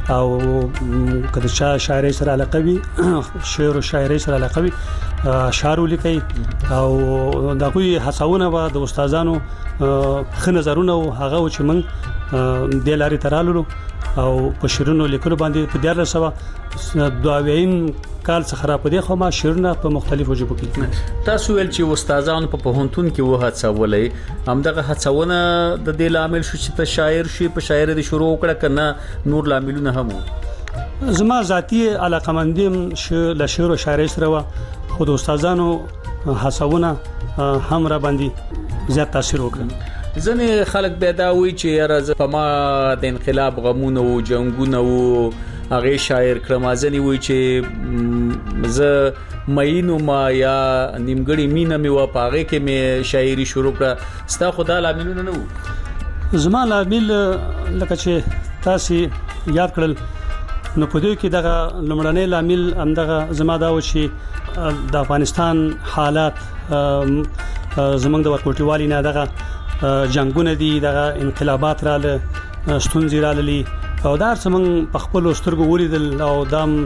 او کله چې شاعري سره علاقه وي شعر او شاعري سره علاقه وي اشعار لیکي او دا کوئی هڅونه و د استادانو خ نظرونه هغه چې موږ د لاري ترالو او په شیرونو لیکلو باندې په دیارلس سوه دوه کال څخه را پدې خو ما شیرونه په مختلفو ژبو کې تاسو ول چې استادانو په پوهنتون کې وه هڅولې همدغه هڅونه د دې لامل شو چې ته شاعر شې په شاعري د شروع کړه کنه نور لاملونه هم زما ذاتی علاقمندیم ش ل شعر او شاعري سره خود استادانو هڅونه هم را باندې زیات تاثیر وکړ. ځنې خلک پیدا وي چې راز په ما د انقلاب غمونه او جنگونه او هغه شاعر کړمازنی وي چې ز مینو ما یا نیمګړی مینه می و پاغه کې می شاعري شروع کړه ستا خدا لاملونه نه وو؟ زما لامل لکه چې تاسو یاد کړل نو په دې کې دغه لمړنۍ لامل همدغه زما دا و چې د افغانستان حالات زمونږ د ورکوټیوالي نه دغه جنگونه دي دغه انقلابات رااله ستونزې رالي او دا څنګه په خپل سترګو ولیدل او دام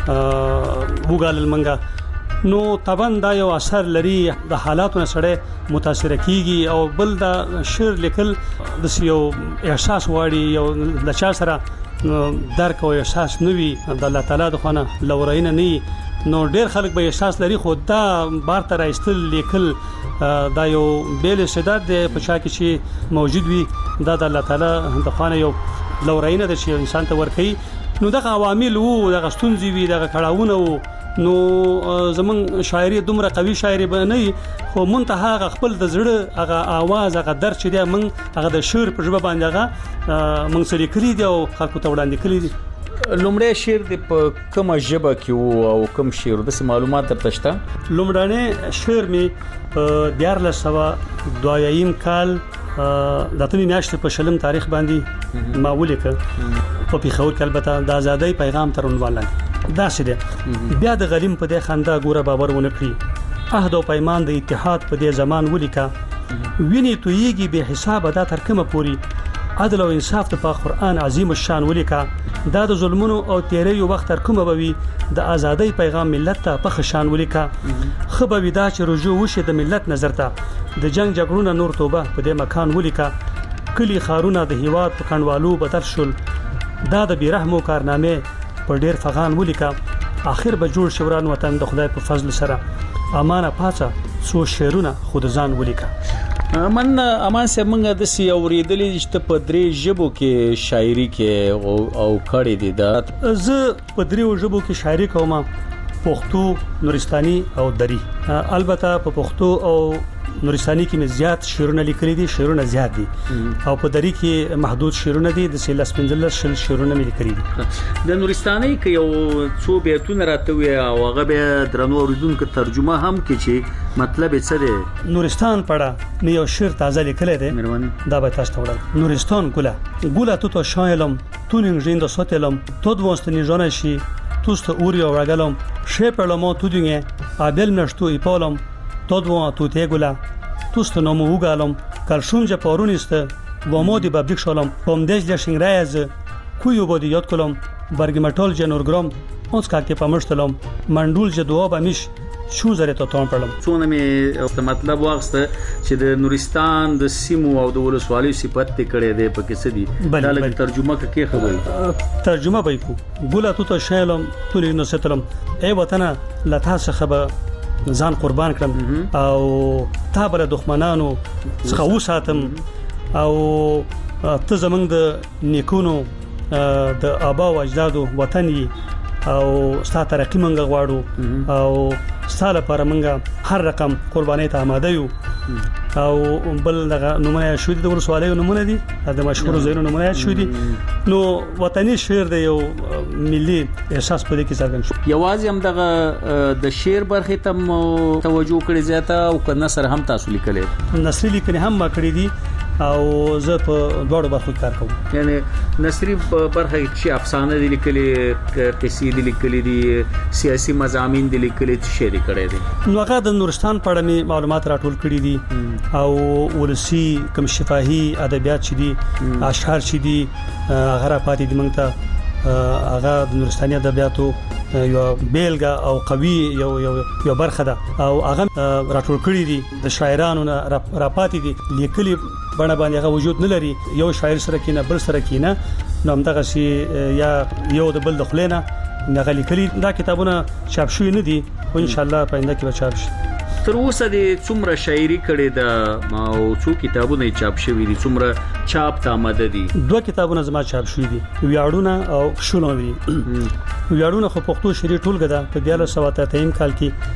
وګالل منګه نو طبعا دا یو اثر لري د حالاتو سره متاثر کیږي او بل دا شعر لیکل د یو احساس واړي یو د چا سره درک او احساس نوي د الله تعالی د خونه لورین نه نو ډیر خلک به احساس لري خو دا بار تر ایستل لیکل دا یو بیل شدت د پچا کې شي موجود وي دا د الله تعالی د خونه یو لورین د شي انسان ته ورکي نو دغه عوامل وو دغه ستونزې وي دغه کړهونه نو زمون شاعري دومره قوي شاعري به نه خو منتها خپل د زړه هغه आवाज هغه درد چې دی من هغه د شعر په ژبه باندې هغه من سره کړی دی او خلکو ته وړاندې کړی دی. لومړی شعر د په کومه ژبه کې او کوم شعر د معلومات ترتشته؟ لومړنی شعر می په دیارلس سوه دویم کال د اتمې میاشتې په شلم تاریخ باندې ما ولیکه په پیښور کې، البته د ازادۍ پیغام تر عنوان لاندې. دا څه دی؟ بیا د غلیم په دې خندا ګوره باور ونه کړي، عهد او پیمان د اتحاد په دې زمان ولیکه، ویني تویږي به حساب دا تر کومه پوری، عدل او انصاف د په قرآن عظیم الشان ولیکه، دا د ظلمونو او تیریو وخت تر کومه بوي، د ازادۍ پیغام ملت ته په خشان ولیکه، خبر ودا چې رجوع وشي د ملت نظر ته، د جنگ جګړو نور توبه په دې مکان ولیکه، کلی خارونه د هیواد په کڼوالو بدل شول، دا د بیرحمو کارنامې په ډیر فغان ولیکه، اخر به جوړ شوران وطن د خدای په فضل سره، امانه پاتہ سو شعرونه خود ځان ولیکه. من امان سه منګه د سی اوریدلې چې په درې ژبو کې شاعري کې او او کړې دي. دا زه په درې ژبو کې شاعري کوم، پښتو، نورستاني او دری. البته په پښتو او نورستاني کې مې زیات شعرونه لیکلي دي، شعرونه زیات دي، او په دری کې محدود شعرونه دي، د سیلاس پنځلس شل شعرونه مې لیکلي دي. د نورستاني کې یو څو بیتونه راته وي او هغه به درنو اوریدونکو ترجمه هم کې چې مطلب یې څه دی. نورستان پړه مې یو شعر تازه لیکلی دی، دا به تاسو ته وړم. نورستان ګله ګله تو تو شایلم تو نینجین د سوتلم تو دوستنی جانشی توست اوری او راګلم شپلمو تو دینه ابل نشتو ایپالم تو دو تو تیګولا توست نومو وګالم کلشونجه پارونیسته و مودی بابلیک شالم پومدج لشین رایز کویو بودی یاد کلم برگمټول جنورګرام اوس کا کې پمشتلم منډول ج دعا بمیش شو زره ته تون پړم. څونه می مطلب واغسته چې د نورستان د سیمو او د ولسوالۍ صفت ته کړي دی په کې څه دي، دا لږ ترجمه کې خبري ترجمه به کو ګولا تو ته شیلم تولې نو ستلم ای وطن لته څخه ځان قربان کړم او تابره دښمنانو څخه وساتم او ته زمنګ د نیکونو د آبا او اجدادو وطن او ستا ترقی منګه غواړو او ستاله پر منګه هر رقم قرباني ته آماده یو. او بل دغه نمونه شو دي د ولسوالۍ نمونه دي، د مشهور زینو نمونه شو دي. نو وطني شعر دی یو ملي احساس په دې کې څرګند شو. یوازې هم دغه د شعر برخې ته توجه کړی زیاته او کنه سره هم تاسو لیکلې؟ نثري لیکنې هم ما کړې دي او زه په دوړو برخو کار کوم. یعنی نثري برخه چې افسانه دي لیکلې، قصې دي لیکلې دي، سیاسي مضامین دي لیکلې، شعر کړی دي. نو هغه د نورستان په اړه می معلومات راټول کړي دي او ولسی کوم شفاهي ادبیات چې دي، اشعار چې دي، هغه را پاتې دي مونږ ته. هغه د نورستاني ادبیاتو یو بیلګه او قوي یو یو یو برخه ده او هغه راټول کړي دي د شاعرانو را پاتې دي، لیکلي بڼه باندې هغه وجود نه لري. یو شاعر سره کینه بل سره کینه نو همدغه شی یا یو د بل د خلینه هغه لیکلي. دا کتابونه چاپ شوي نه دي او ان شاء الله پاینده کې به چاپ شي. تر اوسه د څومره شاعري کړې ده او څو کتابونه چاپ شوي دي، څومره چاپ ته آماده دي؟ دوه کتابونه زما چاپ شوي دي، ویاړونه او شولوي. ویاړونه خو پښتو شعري ټولګه ده، په دیارلس سوه اتم کال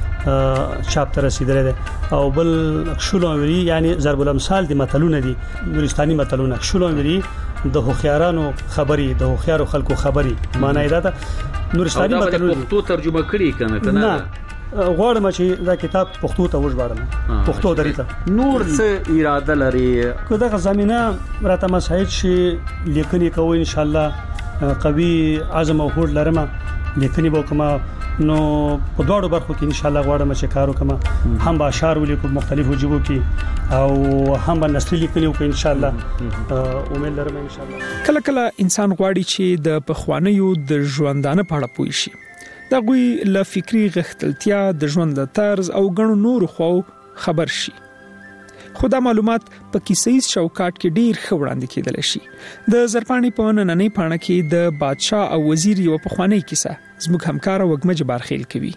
کې چاپ ته رسیدلې ده. او بل شولوي یعنی ضرب الامثال دي متلونه دي، نورستاني متلونه. شولوي د هوښیارانو خبري، د هوښیارو خلکو خبري، معنی دا ده. نورستاني متلونه پښتو ترجمه کړي کنه کنه غواړم چې دا کتاب پښتو ته وژباړم، پښتو دریته. نور څه اراده لري که دا زمينه راته مساعد شي لیکنې کوي ان شاء الله قوي عزم او هوډ لرم لیکنې وکم. نو په دوړو برخو کې ان شاء الله غواړم چې کار وکم، هم به اشعار ولیکم مختلفو ژبو کې او هم به نثري لیکنې وکم ان شاء الله. امید لرم ان شاء الله. کله کله انسان غواړي چې د پخوانیو د ژوندانه په اړه پوه شي، دا غوي ل فکری غختلتیا د ژوند د طرز او غنو نور خو خبر شي. خدا معلومات په کیسې شوکات کې ډیر خوړاندې کېدل شي. د زرپانی په نننې پاڼه کې د بادشاه او وزیر یو پخوانی کیسه زموږ همکار وګمه جبار خیل کوي.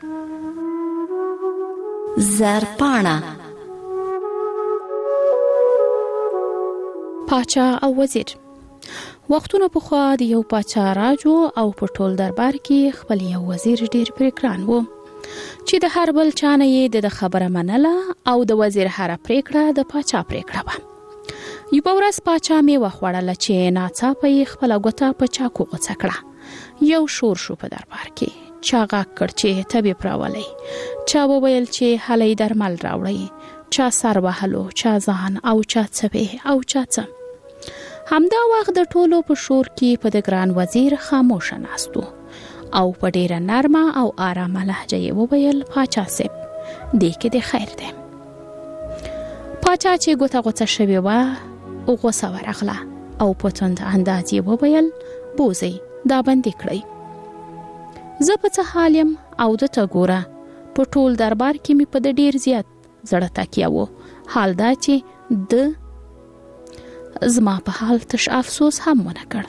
زرپاڼه پاچا او وزیر. وختونه په خوا د یو پاچا راجو او په ټول دربار کې خپل یو وزیر ډیر پریکران وو چې د هر بل چانه یې د خبره منله او د وزیر هر پریکړه د پاچا پریکړه و. یو ورځ پاچا می وخوړل چې ناڅاپه خپل غوټه په چاکو غوڅ کړه. یو شور شو په دربار کې. چا غاک کړ چې طبیب راولي، چا وویل چې هلې درمل راوړي، چا سر وهلو، چا ځان او چا څه او چا څه. همدا وخت د ټولو په شور کې په د ګران وزیر خاموش ناستو او په ډیره نرمه او آرامه لهجه یې وویل پاچا صاحب دې کې د خیر دی. پاچا چې ګوته غوڅه شوې وه او غوسه ورغله او په تند انداز یې وویل بوزئ دا بندي کړئ. زه په څه حال یم او دته ګوره په ټول دربار کې مې په د ډیر زیات زړه تکیه و. حال دا چې د زما په حال تش افسوس هم ونه کړ.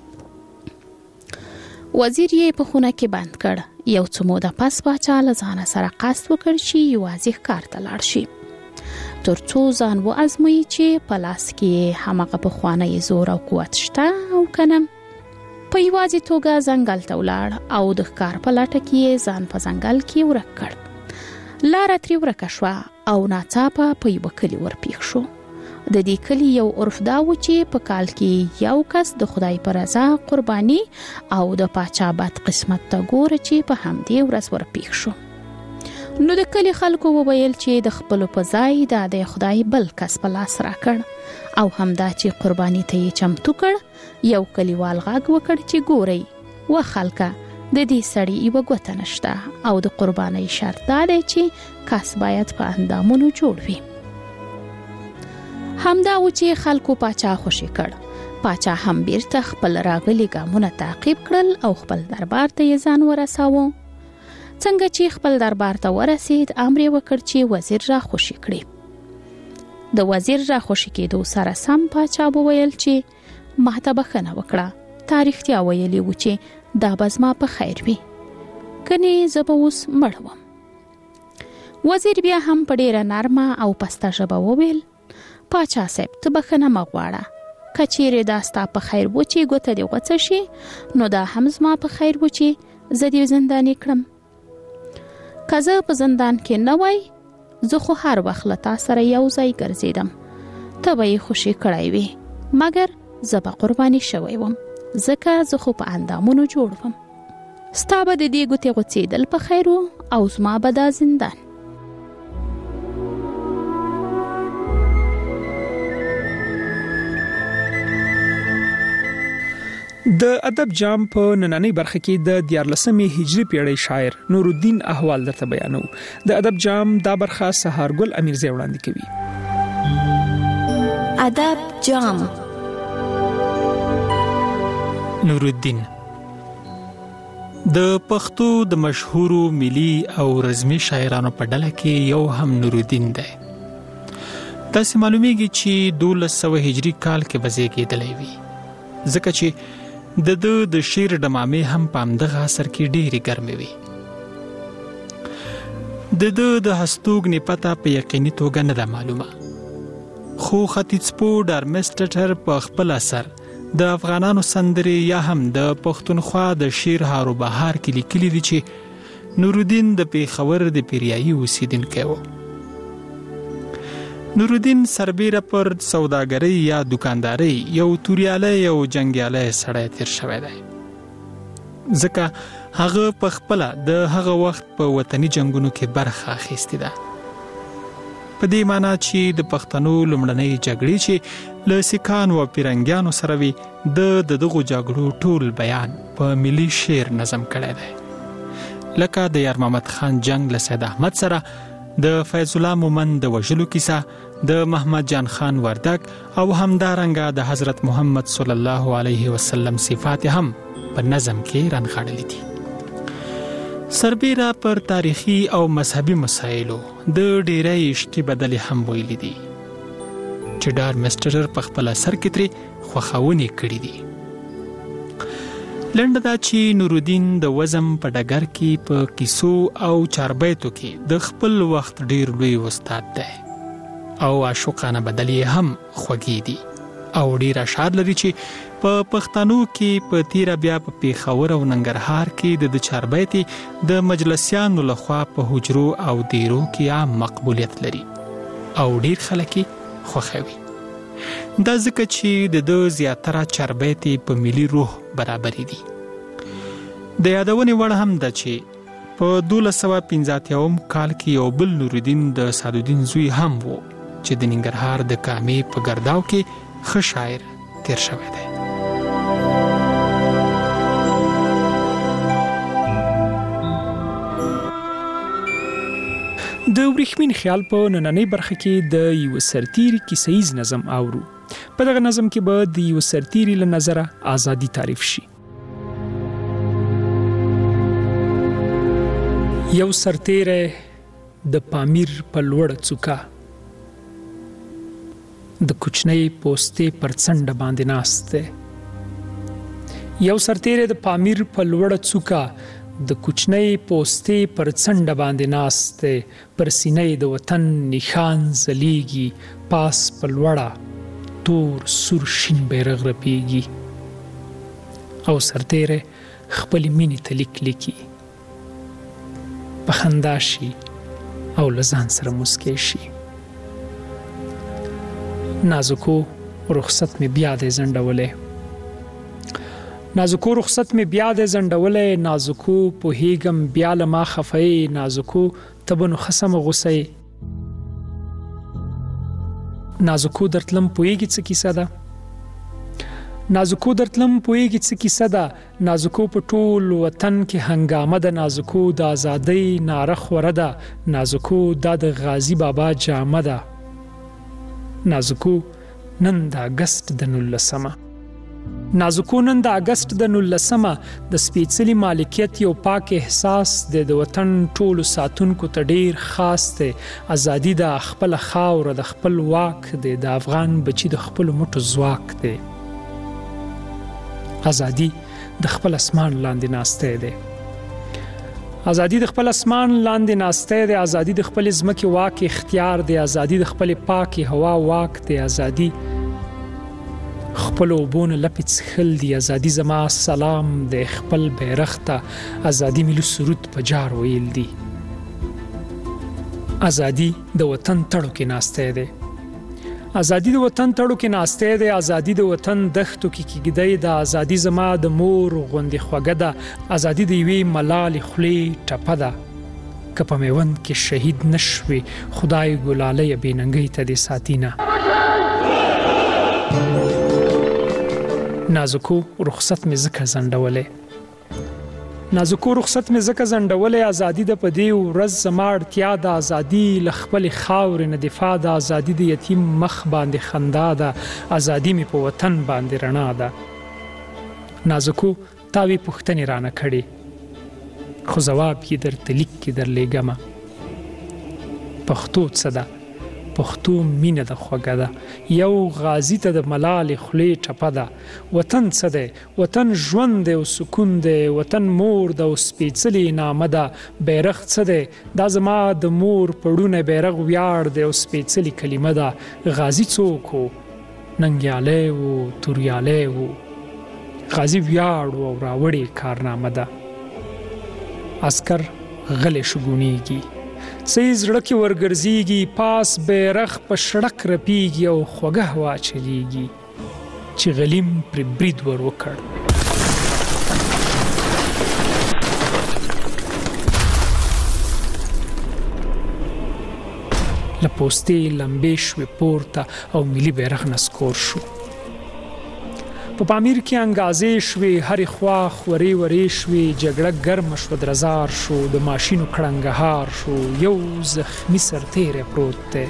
وزیر یې په خونه کې بند کړ. یو څه موده پس پاچا له ځانه سره قصد وکړ چې یوازې ښکار ته لاړ شي تر څو ځان وازموي چې په لاس کې همغه پخوانی زور او قوت شته او کنه. په یوازې توګه ځنګل ته ولاړ او د ښکار په لټه کې ځان په ځنګل کې ورک کړ. لاره ترې ورکه شوه او ناڅاپه په یوه کلي ورپېښ شو. د دې کلي یو عرف دا و چې په کال کې یو کس د خدای په رضا قرباني او د پاچا بد قسمت ته ګوره چې په همدې ورځ ورپېښ شو. نو د کلي خلکو وویل چې د خپلو په ځای دا د خدای بل کس په لاس راکړ او همدا چې قرباني ته یې چمتو کړ. یو کلیوال غږ وکړ چې ګورئ و خلکه د دې سړي یوه ګوته نشته او د قربانۍ شرط دا دی چې کس باید په اندامونو جوړ وي. همدا و چې خلکو پاچا خوشي کړ. پاچا هم بیرته خپل راغلي ګامونه تعقیب کړل او خپل دربار ته یې ځان ورساوه. څنګه چې خپل دربار ته ورسید امر یې وکړ چې وزیر را خوشي کړي. د وزیر را خوشي کېدو سره سم پاچا وویل چې ما ته بخښنه وکړه، تا رښتیا ویلي و چې دا به زما په خیر وي، کنې زه به اوس مړ وم. وزیر بیا هم په ډیره نرمه او پسته ژبه وویل پاچا صاحب ته بخښنه مه غواړه، که چیرې دا ستا په خیر و چې ګوته دې غوڅه شي نو دا هم زما په خیر و چې زه دې زنداني کړم. که زه په زندان کې نه وای زه خو هر وخت له تا سره یو ځای ګرځېدم، ته به یې خوشي کړی وي، مګر زه به قرباني شوی وم ځکه زه خو په اندامونو جوړ وم. ستا به د دې ګوتې غوڅېدل په خیر و او زما به دا زندان. د ادب جام په نننۍ برخه کې د دیارلسمې هجري پیړۍ شاعر نورالدین احوال درته بیانو. د ادب جام دا برخه سهارګل امیرزی وړاندې کوي. ادب جام. نورالدین د پښتو د مشهورو ملي او رزمي شاعرانو په ډله کې یو هم نورالدین دی. تاسو معلومیږي چې دولس سوه هجري کال کې وزیږېدلی وي، ځکه چې د د د شعر ډمامې هم په همدغه عصر کې ډېرې ګرمې وي. د د د هستوګنې پته په یقیني توګه نه ده معلومه، خو ختیځپو ډارمسټټر په خپل اثر د افغانانو سندرې یا هم د پښتونخوا د شعر هارو بهار کې لیکلي دي چې نورالدین د پیښور د پیریایي اوسیدونکی و. نورالدین سربیره پر سوداګرۍ یا دکاندارۍ یو توریالی او جنګیالی سړی تیر شوی دی، ځکه هغه په خپله د هغه وخت په وطني جنګونو کې برخه اخیستې ده. په دې معنی چې د پښتنو لومړنۍ جګړې چې له سیکانو او پیرنګیانو سره وي د دغو جګړو ټول بیان په ملي شعر نظم کړی دی، لکه د یار محمد خان جنگ له سید احمد سره، د فیض الله مومند د وژلو کیسه، د محمد جان خان وردک او همدارنګه د حضرت محمد صلی الله علیه وسلم صفات هم په نظم کې رانغاړلي دي. سربیره پر تاریخي او مذهبي مسایلو د ډیری اشتي بدلې هم ویلي دي چې ډارمسټر په خپل اثر کې ترې خوښونې کړي دي. لنډه دا چې نورالدین د وزم په ډګر کې په کیسو او چاربیتو کې د خپل وخت ډیر لوی استاد دی او عاشقانه بدلې هم خوږې دي او ډیر اشعار لري چې په پښتنو کې په تیره بیا په پیښور او ننګرهار کې د چاربیتي د مجلسیانو لخوا په حجرو او دیرو کې عام مقبولیت لري او ډیر خلک خوښوي. دا ځکه چې د د زیاتره چاربیتي په ملي روح برابرې دي. د یادونې وړ هم ده چې په دولس سوه پنځه اتیاوم کال کې یو بل نورالدین د سعدالدین زوی هم و چې د ننګرهار د کامې په ګرداو کې ښه شاعر تیر شوی دی. د ورېښمین خیال په نننۍ برخه کې د یو سرتیري کیسهیز نظم اورو. په دغه نظم کې به د یو سرتیري له نظره ازادي تعریف شي. یو سرتیری د پامیر په لوړه څوکه د کوچنۍ پوستې پر څنډه باندې ناست دی. یو سرتیری د پامیر په لوړه څوکه د کوچنۍ پوستې پر څنډه باندې ناست دی. پر سینې د وطن نښان ځلیږي، پاس په لوړه تور سور شین بیرغ رپیږي. او سرتیری خپلې مینې ته لیک لیکي، په خندا شي او له ځان سره موسکی شي. نازکو رخصت مې بیا دی زنډولی، نازکو رخصت مې بیا دی زنډولی. نازکو پوهیږم بیا له ما خفه، نازکو ته به نو ښه سمه غوسه. نازکو درتلم پوهیږي څه کیسه ده، نازکو درتلم پوهیږي څه کیسه ده. نازکو په ټول وطن کې هنګامه ده، نازکو د ازادۍ ناره خوره ده، نازکو دا د غازی بابا جامه ده. نازکو نن د اګست د نولسمه، نازکو نن د اګست د نولسمه د سپېڅلي مالکیت یو پاک احساس دی، د وطن ټولو ساتونکو ته ډیر خاص دی. ازادي د خپل خاوره د خپل واک دی، د افغان بچي د خپل مټو ځواک دی. ازادي د خپل اسمان لاندې ناستی دی، ازادي د خپل اسمان لاندې ناستی دی. ازادي د خپل ځمکې واک اختیار دی، ازادي د خپل پاکې هوا واک دی. ازادي خپل اوبو نه لپې څښل دي، ازادي زما سلام دی خپل بیرغ ته، ازادي ملي سرود په جار ویل دي. ازادي د وطن تړو کې ناستی دی، ازادي د وطن تړو کې ناستی دی. ازادي د وطن دښتو کې کیږدی ده، ازادي زما د مور غوندې خوږه ده. ازادي د یوې ملالې خولې ټپه ده، که په میوند کې شهید نشوي خدای ګلالی بې ننګۍ ته دې ساتینه. نازکو رخصت مې ځکه زنډولی، نازکو رخصت مې ځکه زنډولی. ازادي د په دې ورځ زما اړتیا ده، ازادي له خپلې خاورې نه دفاع ده، ازادي د یتیم مخ باندې خندا ده، ازادي مې په وطن باندې رڼا ده. نازکو تاوی پوښتنې رانه کړې، خو ځواب یې درته لیک کې درلیږمه. پښتو څه ده؟ پښتو مینه ده خوږه ده، یو غازي ته د ملالې خولې ټپه ده. وطن څه دی؟ وطن ژوند دی او سکون دی، وطن مور ده او سپېڅلې نامه ده. بیرغ څه دی؟ دا زما د مور پړونه بیرغ ویاړ دی او سپېڅلې کلمه ده. غازي څوک و؟ ننګیالی و، توریالی و، غازي ویاړ او راوړې کارنامه ده. عسکر غلی شګونیږي، څه یې زړه کې ورګرځېږي، پاس بیرغ په شړک رپیږي او خوږه هوا چلیږي، چې غلیم پرې برید ور وکړ. له پوستې لمبې شوې پورته او ملي بیرغ نسکور شو. په پامیر کې انګازې شوې، هرې خوا خورې ورې شوې، جګړه ګرمه شوه، درزار شو، د ماشینو کړنګهار شو. یو زخمی سرتیری پروت دی،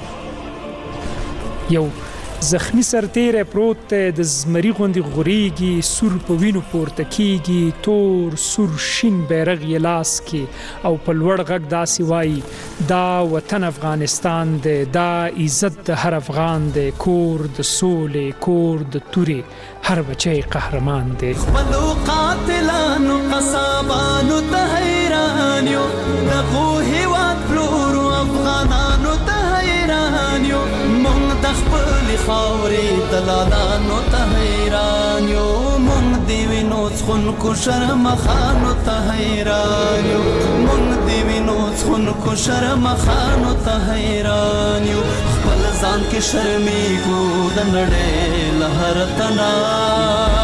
یو زخمی سرتیری پروت دی، د زمري غوندې غوریږي، سور په وینو پورته کیږي، تور سور شین بیرغ یې لاس کې او په لوړ غږ داسې وایي، دا وطن افغانستان دی، دا عزت د هر افغان دی، کور د سولې، کور د تورې، هر بچی قهرمان دی. خپلو قاتلانو قصابانو ته حیران یو، دغو هیواد پلورو افغانانو ته حیران یو، مونږ د خپلې خاورې دلالانو ته حیران یو، مونږ د وینو څښونکو شرمخانو ته حیران یو، مونږ د وینو څښونکو شرمخانو ته حیران یو. خپل ځان کې شرمېږو د نړۍ له هر تنه